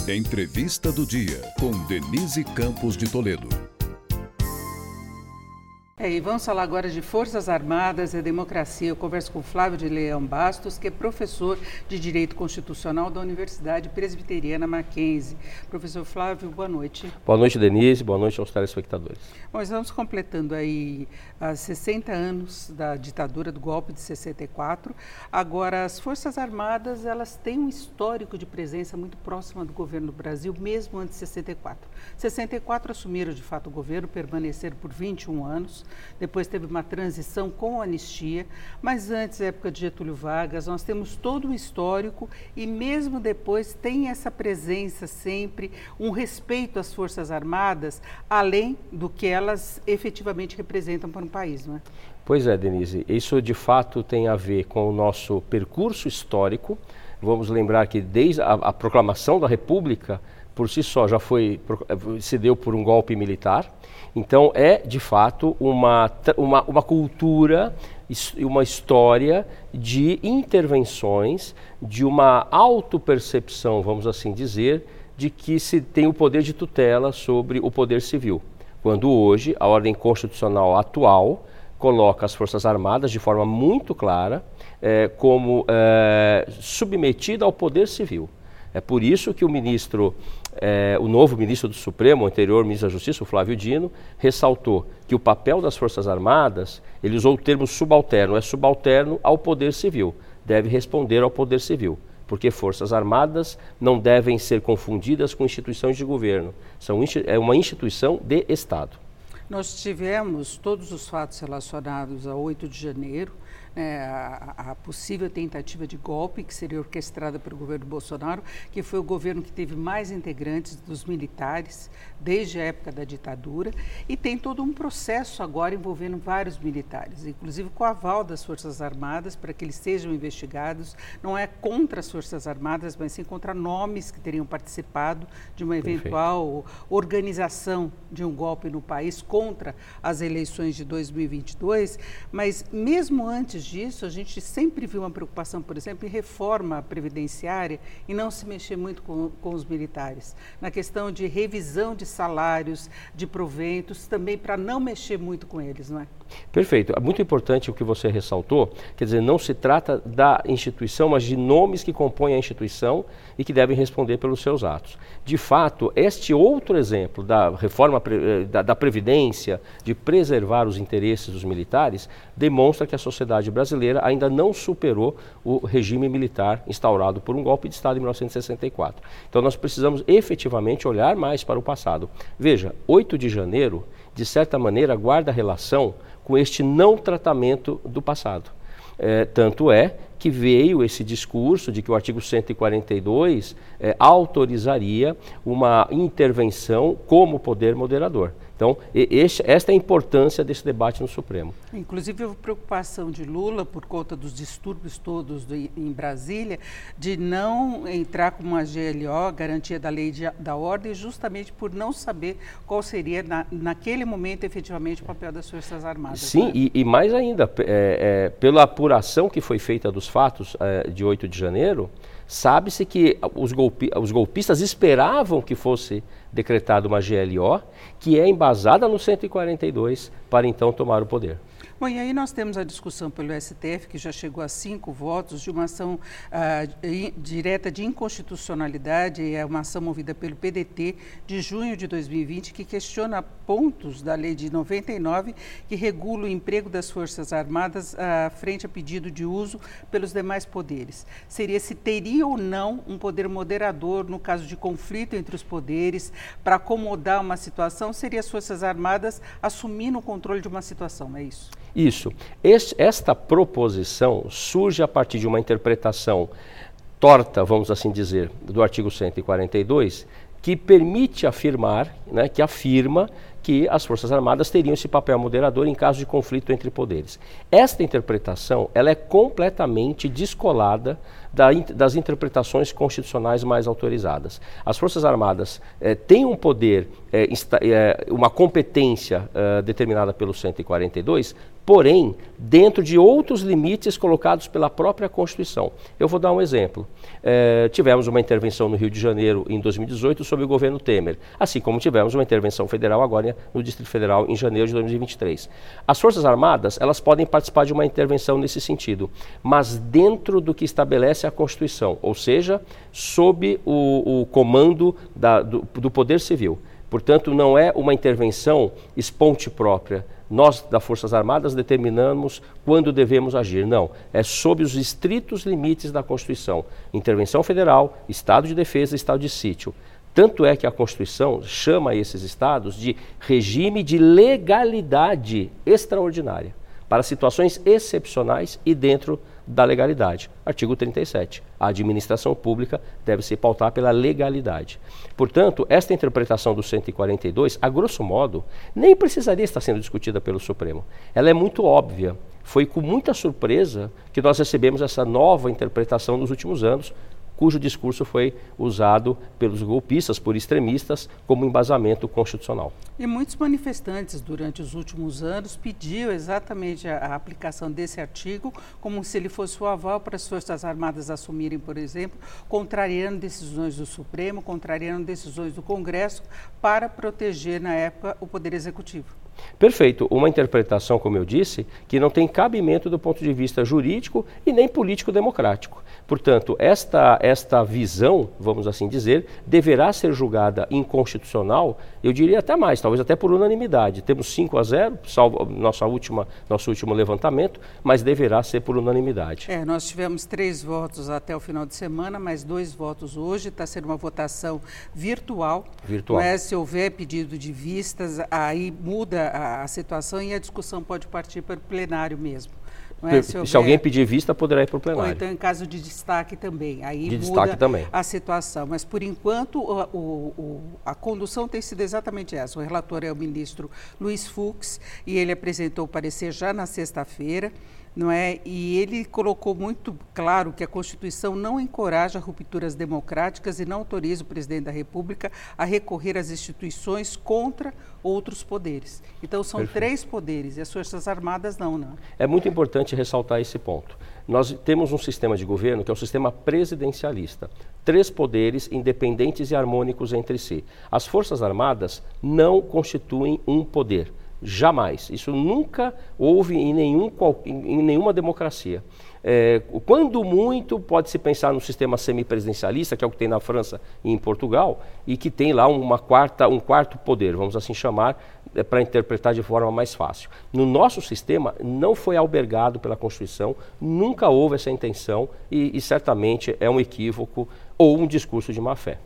Entrevista do dia com Denise Campos de Toledo. E vamos falar agora de Forças Armadas e Democracia. Eu converso com Flávio de Leão Bastos, que é professor de Direito Constitucional da Universidade Presbiteriana Mackenzie. Professor Flávio, boa noite. Boa noite, Denise. Boa noite aos telespectadores. Bom, estamos completando aí 60 anos da ditadura, do golpe de 64. Agora, as Forças Armadas, elas têm um histórico de presença muito próxima do governo do Brasil, mesmo antes de 64. 64 assumiram, de fato, o governo, permaneceram por 21 anos. Depois teve uma transição com a anistia, mas antes, época de Getúlio Vargas, nós temos todo um histórico e mesmo depois tem essa presença sempre, um respeito às Forças Armadas, além do que elas efetivamente representam para um país, não é? Pois é, Denise, isso de fato tem a ver com o nosso percurso histórico. Vamos lembrar que desde a proclamação da República, por si só, se deu por um golpe militar. Então, é, de fato, uma cultura e uma história de intervenções, de uma autopercepção, vamos assim dizer, de que se tem o poder de tutela sobre o poder civil. Quando hoje, a ordem constitucional atual coloca as Forças Armadas de forma muito clara como submetida ao poder civil. É por isso que o novo ministro do Supremo, o anterior ministro da Justiça, o Flávio Dino, ressaltou que o papel das Forças Armadas, ele usou o termo subalterno, é subalterno ao poder civil, deve responder ao poder civil, porque Forças Armadas não devem ser confundidas com instituições de governo, é uma instituição de Estado. Nós tivemos todos os fatos relacionados a 8 de janeiro, a possível tentativa de golpe que seria orquestrada pelo governo Bolsonaro, que foi o governo que teve mais integrantes dos militares desde a época da ditadura, e tem todo um processo agora envolvendo vários militares, inclusive com o aval das Forças Armadas para que eles sejam investigados. Não é contra as Forças Armadas, mas sim contra nomes que teriam participado de uma eventual organização de um golpe no país contra as eleições de 2022, mas mesmo antes disso, a gente sempre viu uma preocupação, por exemplo, em reforma previdenciária e não se mexer muito com os militares. Na questão de revisão de salários, de proventos, também para não mexer muito com eles, não é? Perfeito. É muito importante o que você ressaltou, quer dizer, não se trata da instituição, mas de nomes que compõem a instituição e que devem responder pelos seus atos. De fato, este outro exemplo da reforma da Previdência, de preservar os interesses dos militares, demonstra que a sociedade brasileira ainda não superou o regime militar instaurado por um golpe de Estado em 1964. Então nós precisamos efetivamente olhar mais para o passado. Veja, 8 de janeiro, de certa maneira, guarda relação com este não tratamento do passado. Tanto é que veio esse discurso de que o artigo 142 autorizaria uma intervenção como poder moderador. Então, esta é a importância desse debate no Supremo. Inclusive, houve preocupação de Lula, por conta dos distúrbios todos em Brasília, de não entrar com uma GLO, garantia da lei da ordem, justamente por não saber qual seria, naquele momento, efetivamente, o papel das Forças Armadas. Sim, né? e mais ainda, pela apuração que foi feita dos fatos de 8 de janeiro, sabe-se que os golpistas esperavam que fosse decretada uma GLO, que é embasada no 142, para então tomar o poder. Bom, e aí nós temos a discussão pelo STF, que já chegou a 5 votos, de uma ação direta de inconstitucionalidade, é uma ação movida pelo PDT de junho de 2020, que questiona pontos da lei de 99, que regula o emprego das Forças Armadas frente a pedido de uso pelos demais poderes. Seria se teria ou não um poder moderador no caso de conflito entre os poderes, para acomodar uma situação, seria as Forças Armadas assumindo o controle de uma situação, é isso? Isso. Esta proposição surge a partir de uma interpretação torta, vamos assim dizer, do artigo 142, que permite afirmar, que afirma que as Forças Armadas teriam esse papel moderador em caso de conflito entre poderes. Esta interpretação ela é completamente descolada das interpretações constitucionais mais autorizadas. As Forças Armadas têm um poder, uma competência determinada pelo 142 porém, dentro de outros limites colocados pela própria Constituição. Eu vou dar um exemplo. Tivemos uma intervenção no Rio de Janeiro em 2018 sob o governo Temer, assim como tivemos uma intervenção federal agora no Distrito Federal em janeiro de 2023. As Forças Armadas, elas podem participar de uma intervenção nesse sentido, mas dentro do que estabelece a Constituição, ou seja, sob o comando do Poder Civil. Portanto, não é uma intervenção esponte própria. Nós, das Forças Armadas, determinamos quando devemos agir. Não, é sob os estritos limites da Constituição. Intervenção federal, Estado de Defesa, Estado de Sítio. Tanto é que a Constituição chama esses estados de regime de legalidade extraordinária, para situações excepcionais e dentro da legalidade. Artigo 37. A administração pública deve se pautar pela legalidade. Portanto, esta interpretação do 142, a grosso modo, nem precisaria estar sendo discutida pelo Supremo. Ela é muito óbvia. Foi com muita surpresa que nós recebemos essa nova interpretação nos últimos anos, cujo discurso foi usado pelos golpistas, por extremistas, como embasamento constitucional. E muitos manifestantes, durante os últimos anos, pediam exatamente a aplicação desse artigo, como se ele fosse o aval para as Forças Armadas assumirem, por exemplo, contrariando decisões do Supremo, contrariando decisões do Congresso, para proteger, na época, o Poder Executivo. Perfeito. Uma interpretação, como eu disse, que não tem cabimento do ponto de vista jurídico e nem político-democrático. Portanto, esta visão, vamos assim dizer, deverá ser julgada inconstitucional, eu diria até mais, talvez até por unanimidade. Temos 5-0, salvo nosso último levantamento, mas deverá ser por unanimidade. Nós tivemos 3 votos até o final de semana, mais 2 votos hoje. Está sendo uma votação virtual. Se houver pedido de vistas, aí muda a situação e a discussão pode partir para o plenário mesmo. Se alguém pedir vista, poderá ir para o plenário. Ou então em caso de destaque também. Aí muda a situação. Mas, por enquanto, a condução tem sido exatamente essa. O relator é o ministro Luiz Fux e ele apresentou o parecer já na sexta-feira. E ele colocou muito claro que a Constituição não encoraja rupturas democráticas e não autoriza o presidente da República a recorrer às instituições contra outros poderes. Então, são Perfeito. 3 poderes e as Forças Armadas não. É muito importante ressaltar esse ponto. Nós temos um sistema de governo que é um sistema presidencialista. 3 poderes independentes e harmônicos entre si. As Forças Armadas não constituem um poder. Jamais. Isso nunca houve em nenhuma democracia. Quando muito, pode-se pensar no sistema semipresidencialista, que é o que tem na França e em Portugal, e que tem lá um quarto poder, vamos assim chamar, para interpretar de forma mais fácil. No nosso sistema, não foi albergado pela Constituição, nunca houve essa intenção e certamente é um equívoco ou um discurso de má-fé.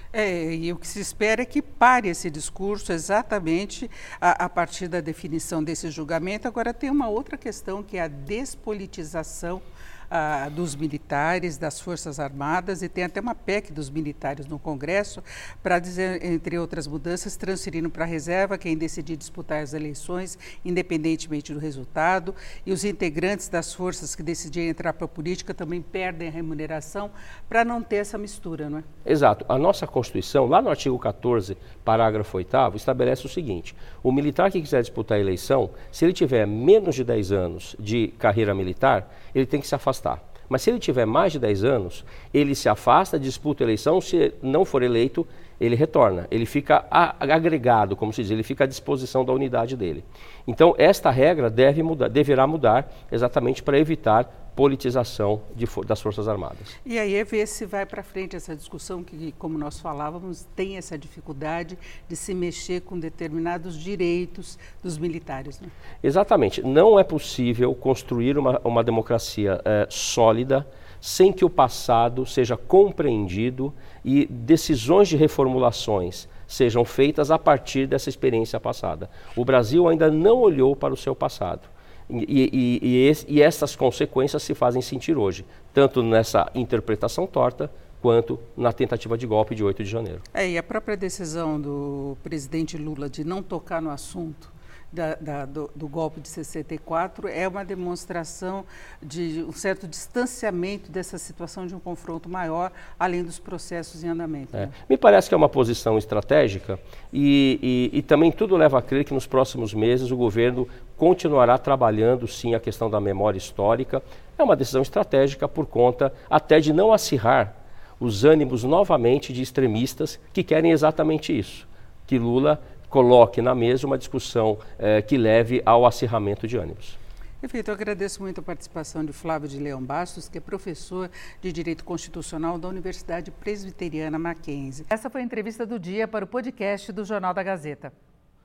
E o que se espera é que pare esse discurso exatamente a partir da definição desse julgamento. Agora tem uma outra questão, que é a despolitização dos militares, das Forças Armadas, e tem até uma PEC dos militares no Congresso para dizer, entre outras mudanças, transferindo para a reserva quem decidir disputar as eleições, independentemente do resultado, e os integrantes das forças que decidirem entrar para a política também perdem a remuneração para não ter essa mistura, não é? Exato. A nossa Constituição, lá no artigo 14, parágrafo 8º, estabelece o seguinte: o militar que quiser disputar a eleição, se ele tiver menos de 10 anos de carreira militar, ele tem que se afastar. Mas se ele tiver mais de 10 anos, ele se afasta, disputa a eleição, se não for eleito, ele retorna. Ele fica agregado, como se diz, ele fica à disposição da unidade dele. Então, esta regra deverá mudar exatamente para evitar politização das Forças Armadas. E aí é ver se vai para frente essa discussão que, como nós falávamos, tem essa dificuldade de se mexer com determinados direitos dos militares. Né? Exatamente. Não é possível construir uma democracia sólida sem que o passado seja compreendido e decisões de reformulações sejam feitas a partir dessa experiência passada. O Brasil ainda não olhou para o seu passado. E essas consequências se fazem sentir hoje, tanto nessa interpretação torta, quanto na tentativa de golpe de 8 de janeiro. E a própria decisão do presidente Lula de não tocar no assunto do golpe de 64 é uma demonstração de um certo distanciamento dessa situação de um confronto maior, além dos processos em andamento. Né? Me parece que é uma posição estratégica e também tudo leva a crer que nos próximos meses o governo continuará trabalhando sim a questão da memória histórica. É uma decisão estratégica por conta até de não acirrar os ânimos novamente de extremistas que querem exatamente isso, que Lula coloque na mesa uma discussão que leve ao acirramento de ânimos. Perfeito, eu agradeço muito a participação de Flávio de Leão Bastos, que é professor de Direito Constitucional da Universidade Presbiteriana Mackenzie. Essa foi a entrevista do dia para o podcast do Jornal da Gazeta.